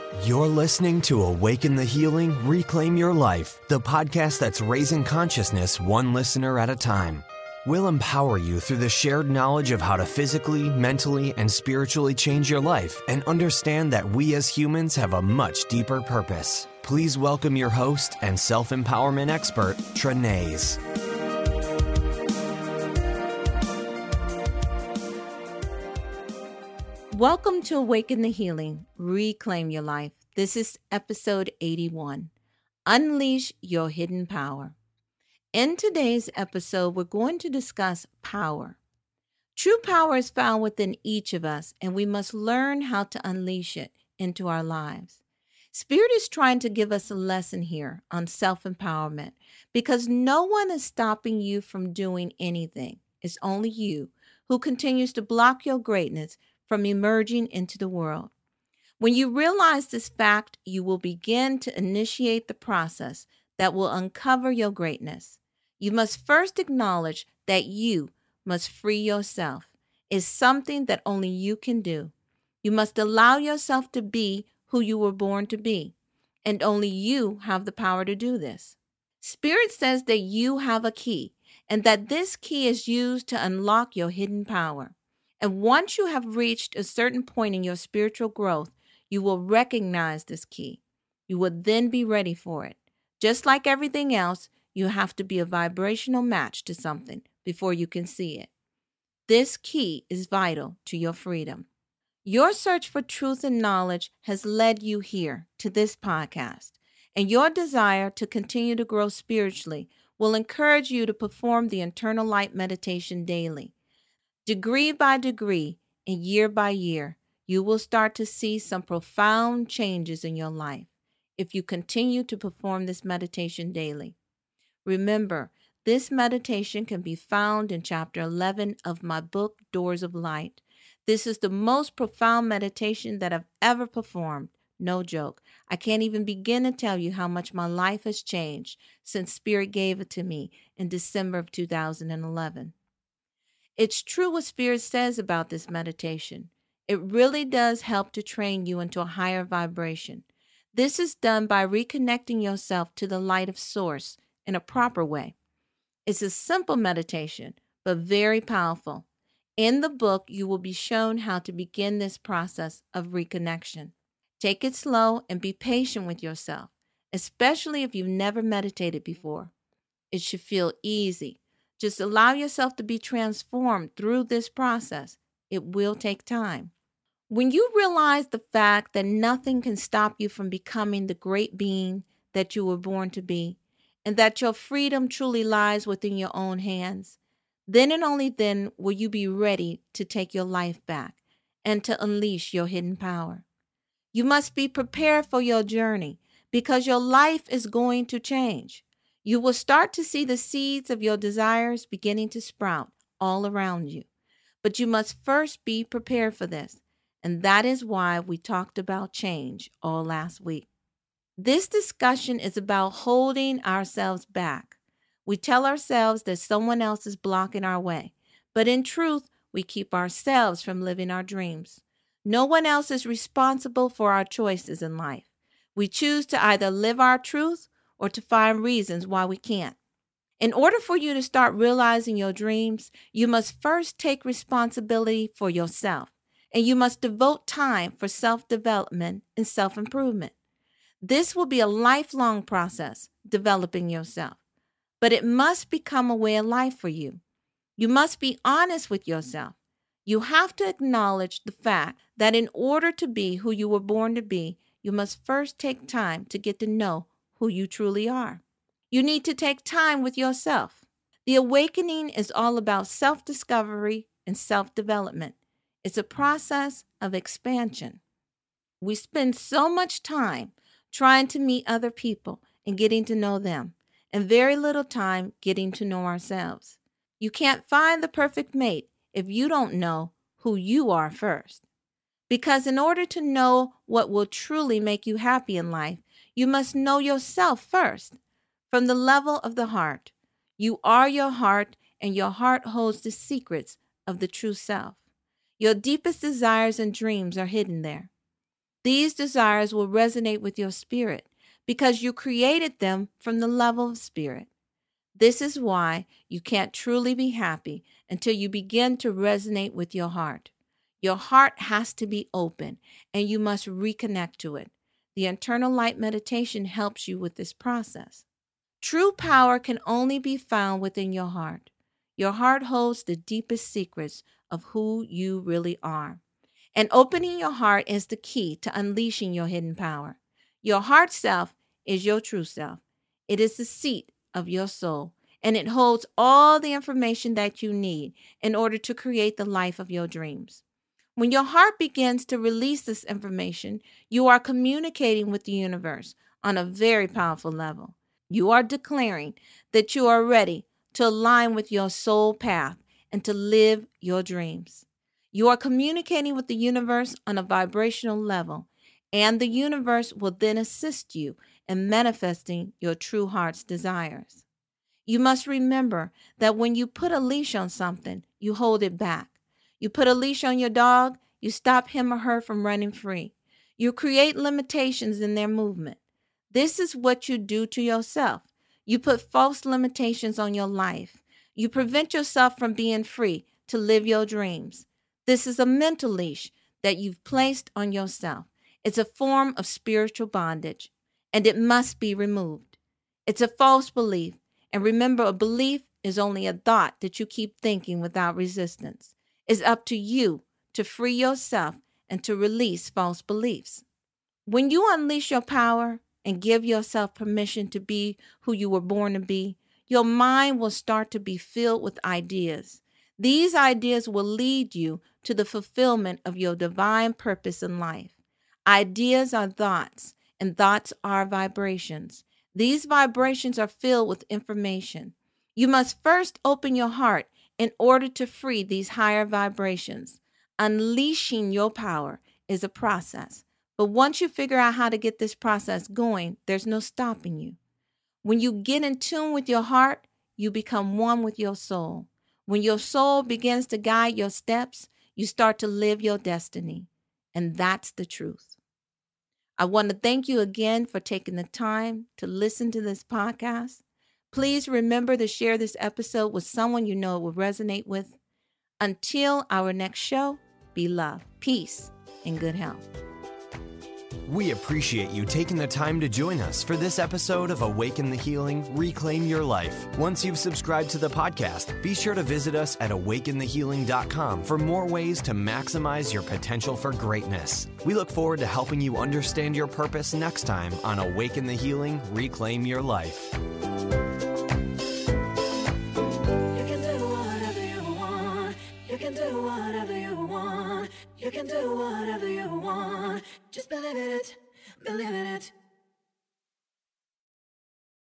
You're listening to Awaken the Healing, Reclaim Your Life, the podcast that's raising consciousness one listener at a time. We'll empower you through the shared knowledge of how to physically, mentally, and spiritually change your life and understand that we as humans have a much deeper purpose. Please welcome your host and self-empowerment expert, Trenaise. Welcome to Awaken the Healing, Reclaim Your Life. This is episode 81, Unleash Your Hidden Power. In today's episode, we're going to discuss power. True power is found within each of us, and we must learn how to unleash it into our lives. Spirit is trying to give us a lesson here on self-empowerment because no one is stopping you from doing anything. It's only you who continues to block your greatness from emerging into the world. When you realize this fact, you will begin to initiate the process that will uncover your greatness. You must first acknowledge that you must free yourself. It's something that only you can do. You must allow yourself to be who you were born to be, and only you have the power to do this. Spirit says that you have a key, and that this key is used to unlock your hidden power. And once you have reached a certain point in your spiritual growth, you will recognize this key. You will then be ready for it. Just like everything else, you have to be a vibrational match to something before you can see it. This key is vital to your freedom. Your search for truth and knowledge has led you here to this podcast, and your desire to continue to grow spiritually will encourage you to perform the internal light meditation daily. Degree by degree and year by year, you will start to see some profound changes in your life if you continue to perform this meditation daily. Remember, this meditation can be found in chapter 11 of my book, Doors of Light. This is the most profound meditation that I've ever performed. No joke. I can't even begin to tell you how much my life has changed since Spirit gave it to me in December of 2011. It's true what Spirit says about this meditation. It really does help to train you into a higher vibration. This is done by reconnecting yourself to the light of Source in a proper way. It's a simple meditation, but very powerful. In the book, you will be shown how to begin this process of reconnection. Take it slow and be patient with yourself, especially if you've never meditated before. It should feel easy. Just allow yourself to be transformed through this process. It will take time. When you realize the fact that nothing can stop you from becoming the great being that you were born to be, and that your freedom truly lies within your own hands, then and only then will you be ready to take your life back and to unleash your hidden power. You must be prepared for your journey because your life is going to change. You will start to see the seeds of your desires beginning to sprout all around you. But you must first be prepared for this. And that is why we talked about change all last week. This discussion is about holding ourselves back. We tell ourselves that someone else is blocking our way. But in truth, we keep ourselves from living our dreams. No one else is responsible for our choices in life. We choose to either live our truth or to find reasons why we can't. In order for you to start realizing your dreams, you must first take responsibility for yourself, and you must devote time for self-development and self-improvement. This will be a lifelong process, developing yourself, but it must become a way of life for you. You must be honest with yourself. You have to acknowledge the fact that in order to be who you were born to be, you must first take time to get to know who you truly are. You need to take time with yourself. The awakening is all about self-discovery and self-development. It's a process of expansion. We spend so much time trying to meet other people and getting to know them, and very little time getting to know ourselves. You can't find the perfect mate if you don't know who you are first. Because in order to know what will truly make you happy in life, you must know yourself first. From the level of the heart, you are your heart, and your heart holds the secrets of the true self. Your deepest desires and dreams are hidden there. These desires will resonate with your spirit because you created them from the level of spirit. This is why you can't truly be happy until you begin to resonate with your heart. Your heart has to be open, and you must reconnect to it. The internal light meditation helps you with this process. True power can only be found within your heart. Your heart holds the deepest secrets of who you really are. And opening your heart is the key to unleashing your hidden power. Your heart self is your true self. It is the seat of your soul, and it holds all the information that you need in order to create the life of your dreams. When your heart begins to release this information, you are communicating with the universe on a very powerful level. You are declaring that you are ready to align with your soul path and to live your dreams. You are communicating with the universe on a vibrational level, and the universe will then assist you in manifesting your true heart's desires. You must remember that when you put a leash on something, you hold it back. You put a leash on your dog, you stop him or her from running free. You create limitations in their movement. This is what you do to yourself. You put false limitations on your life. You prevent yourself from being free to live your dreams. This is a mental leash that you've placed on yourself. It's a form of spiritual bondage, and it must be removed. It's a false belief. And remember, a belief is only a thought that you keep thinking without resistance. It's up to you to free yourself and to release false beliefs. When you unleash your power and give yourself permission to be who you were born to be, your mind will start to be filled with ideas. These ideas will lead you to the fulfillment of your divine purpose in life. Ideas are thoughts, and thoughts are vibrations. These vibrations are filled with information. You must first open your heart in order to free these higher vibrations. Unleashing your power is a process. But once you figure out how to get this process going, there's no stopping you. When you get in tune with your heart, you become one with your soul. When your soul begins to guide your steps, you start to live your destiny. And that's the truth. I want to thank you again for taking the time to listen to this podcast. Please remember to share this episode with someone you know it will resonate with. Until our next show, be love, peace, and good health. We appreciate you taking the time to join us for this episode of Awaken the Healing, Reclaim Your Life. Once you've subscribed to the podcast, be sure to visit us at awakenthehealing.com for more ways to maximize your potential for greatness. We look forward to helping you understand your purpose next time on Awaken the Healing, Reclaim Your Life. You can do whatever you want. You can do whatever you want. Just believe in it, believe in it.